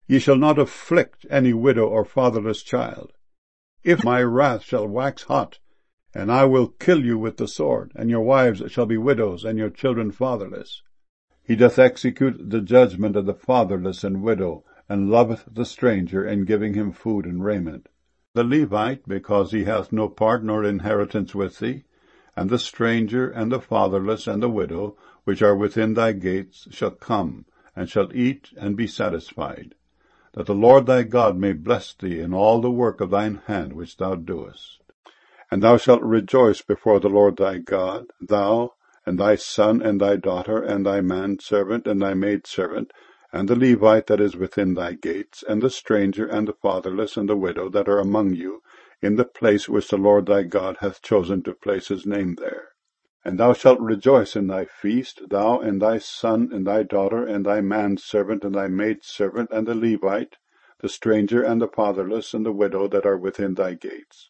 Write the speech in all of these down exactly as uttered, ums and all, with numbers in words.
Ye shall not afflict any widow or fatherless child. If my wrath shall wax hot, and I will kill you with the sword, and your wives shall be widows, and your children fatherless. He doth execute the judgment of the fatherless and widow, and loveth the stranger in giving him food and raiment. The Levite, because he hath no part nor inheritance with thee, and the stranger, and the fatherless, and the widow, which are within thy gates, shall come, and shall eat, and be satisfied, that the Lord thy God may bless thee in all the work of thine hand which thou doest. And thou shalt rejoice before the Lord thy God, thou, and thy son, and thy daughter, and thy manservant, and thy maidservant, and the Levite that is within thy gates, and the stranger, and the fatherless, and the widow that are among you, in the place which the Lord thy God hath chosen to place his name there. And thou shalt rejoice in thy feast, thou, and thy son, and thy daughter, and thy manservant, and thy maidservant, and the Levite, the stranger, and the fatherless, and the widow that are within thy gates.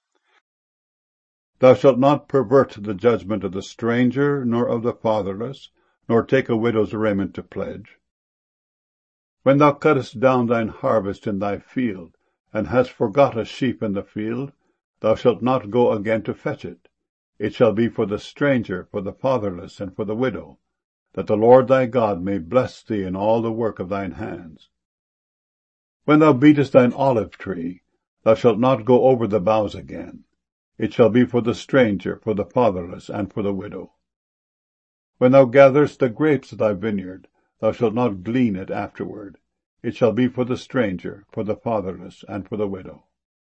Thou shalt not pervert the judgment of the stranger, nor of the fatherless, nor take a widow's raiment to pledge. When thou cuttest down thine harvest in thy field, and hast forgot a sheep in the field, thou shalt not go again to fetch it. It shall be for the stranger, for the fatherless, and for the widow, that the Lord thy God may bless thee in all the work of thine hands. When thou beatest thine olive tree, thou shalt not go over the boughs again. It shall be for the stranger, for the fatherless, and for the widow. When thou gatherest the grapes of thy vineyard, thou shalt not glean it afterward. It shall be for the stranger, for the fatherless, and for the widow.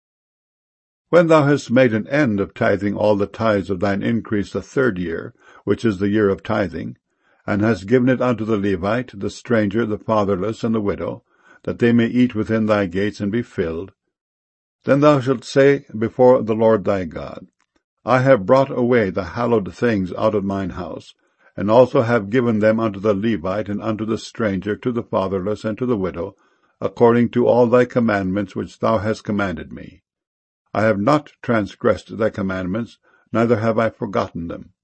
When thou hast made an end of tithing all the tithes of thine increase the third year, which is the year of tithing, and hast given it unto the Levite, the stranger, the fatherless, and the widow, that they may eat within thy gates and be filled, then thou shalt say before the Lord thy God, I have brought away the hallowed things out of mine house, and also have given them unto the Levite, and unto the stranger, to the fatherless, and to the widow, according to all thy commandments which thou hast commanded me. I have not transgressed thy commandments, neither have I forgotten them.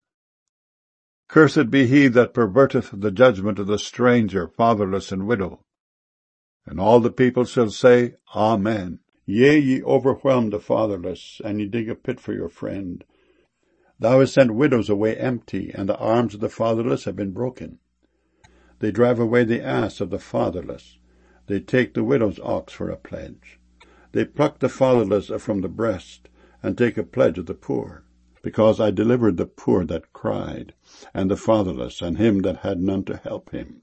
Cursed be he that perverteth the judgment of the stranger, fatherless, and widow. And all the people shall say, Amen. Yea, ye overwhelm the fatherless, and ye dig a pit for your friend. Thou hast sent widows away empty, and the arms of the fatherless have been broken. They drive away the ass of the fatherless. They take the widow's ox for a pledge. They pluck the fatherless from the breast, and take a pledge of the poor. Because I delivered the poor that cried, and the fatherless, and him that had none to help him.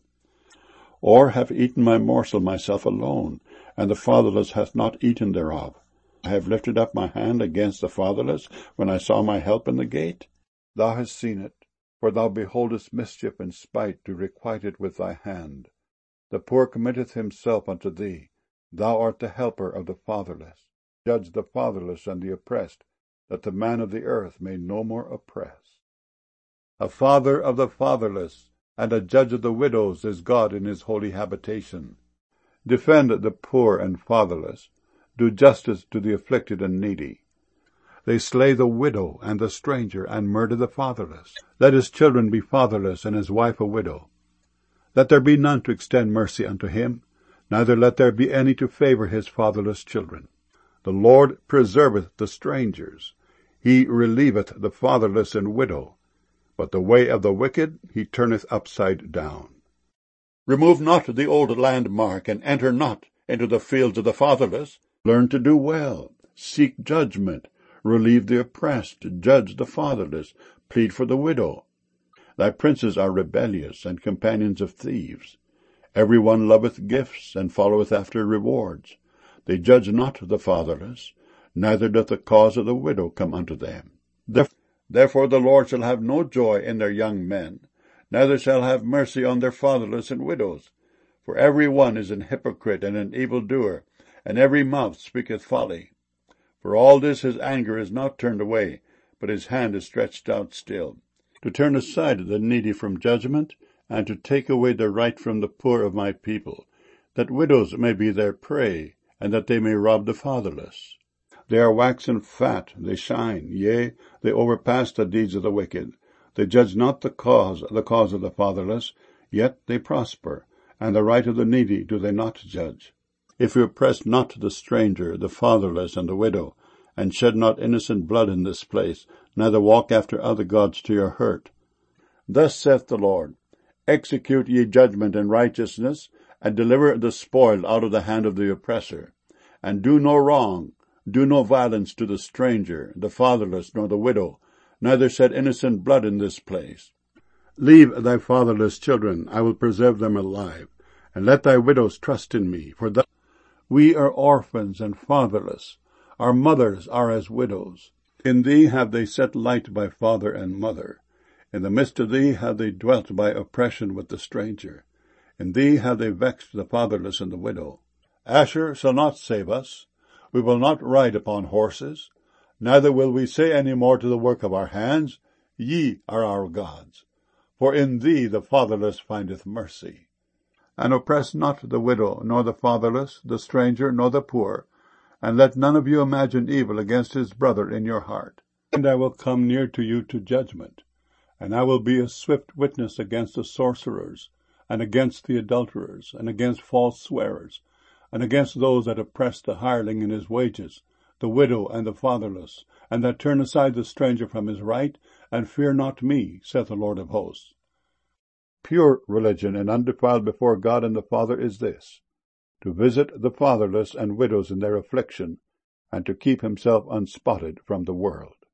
Or have eaten my morsel myself alone, and the fatherless hath not eaten thereof. I have lifted up my hand against the fatherless, when I saw my help in the gate. Thou hast seen it, for thou beholdest mischief and spite to requite it with thy hand. The poor committeth himself unto thee. Thou art the helper of the fatherless. Judge the fatherless and the oppressed, that the man of the earth may no more oppress. A father of the fatherless, and a judge of the widows is God in his holy habitation. Defend the poor and fatherless. Do justice to the afflicted and needy. They slay the widow and the stranger, and murder the fatherless. Let his children be fatherless, and his wife a widow. Let there be none to extend mercy unto him, neither let there be any to favor his fatherless children. The Lord preserveth the strangers. He relieveth the fatherless and widow. But the way of the wicked he turneth upside down. Remove not the old landmark, and enter not into the fields of the fatherless. Learn to do well, seek judgment, relieve the oppressed, judge the fatherless, plead for the widow. Thy princes are rebellious, and companions of thieves. Every one loveth gifts, and followeth after rewards. They judge not the fatherless, neither doth the cause of the widow come unto them. Therefore the Lord shall have no joy in their young men, neither shall have mercy on their fatherless and widows. For every one is an hypocrite and an evildoer, and every mouth speaketh folly. For all this his anger is not turned away, but his hand is stretched out still, to turn aside the needy from judgment, and to take away the right from the poor of my people, that widows may be their prey, and that they may rob the fatherless. They are waxen fat, they shine, yea, they overpass the deeds of the wicked. They judge not the cause, the cause of the fatherless, yet they prosper, and the right of the needy do they not judge. If you oppress not the stranger, the fatherless, and the widow, and shed not innocent blood in this place, neither walk after other gods to your hurt. Thus saith the Lord, execute ye judgment and righteousness, and deliver the spoiled out of the hand of the oppressor. And do no wrong, do no violence to the stranger, the fatherless, nor the widow, neither shed innocent blood in this place. Leave thy fatherless children, I will preserve them alive, and let thy widows trust in me, for thus we are orphans and fatherless. Our mothers are as widows. In thee have they set light by father and mother. In the midst of thee have they dwelt by oppression with the stranger. In thee have they vexed the fatherless and the widow. Asher shall not save us. We will not ride upon horses. Neither will we say any more to the work of our hands, Ye are our gods. For in thee the fatherless findeth mercy. And oppress not the widow, nor the fatherless, the stranger, nor the poor, and let none of you imagine evil against his brother in your heart. And I will come near to you to judgment, and I will be a swift witness against the sorcerers, and against the adulterers, and against false swearers, and against those that oppress the hireling in his wages, the widow and the fatherless, and that turn aside the stranger from his right, and fear not me, saith the Lord of hosts. Pure religion and undefiled before God and the Father is this, to visit the fatherless and widows in their affliction, and to keep himself unspotted from the world.